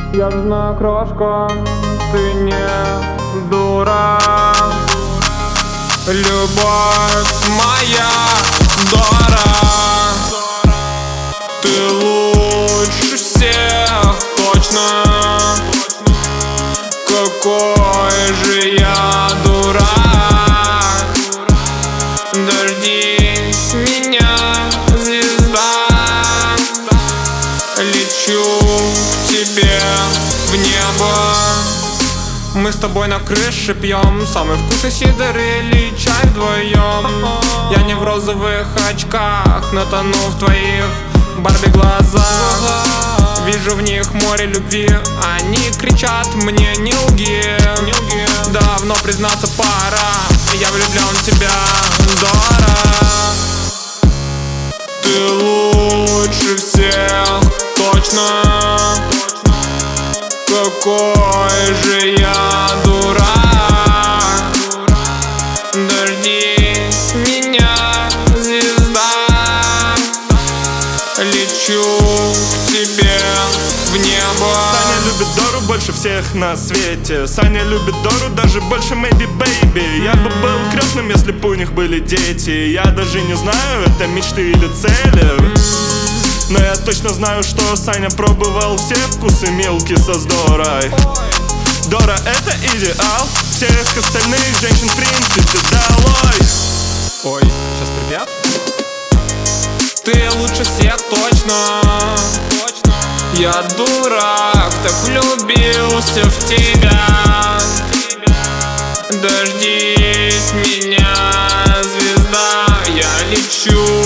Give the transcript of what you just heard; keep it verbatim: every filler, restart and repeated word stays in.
Я знаю, крошка, ты не дура. Любовь моя Дора, ты лучше всех, точно. Какой же я дурак. Дождись меня, звезда. Лечу к тебе в небо. Мы с тобой на крыше пьем самый вкусный сидр или чай вдвоем. Я не в розовых очках, но тону в твоих Барби глазах. Вижу в них море любви, они кричат мне не лги. Давно признаться пора, я влюблен в тебя, Дора. Ты лучше всех, точно. Какой же я дурак. Дождись меня, звезда. Лечу к тебе в небо. Саня любит Дору больше всех на свете. Саня любит Дору даже больше Maybe Baby. Я бы был крестным, если бы у них были дети. Я даже не знаю, это мечты или цели, но я точно знаю, что Саня пробовал все вкусы Милки со Дорой. Дора — это идеал всех остальных женщин, в принципе, долой. Ой, сейчас припев. Ты лучше всех, точно. Я дурак, так влюбился в тебя. Дождись меня, звезда. Я лечу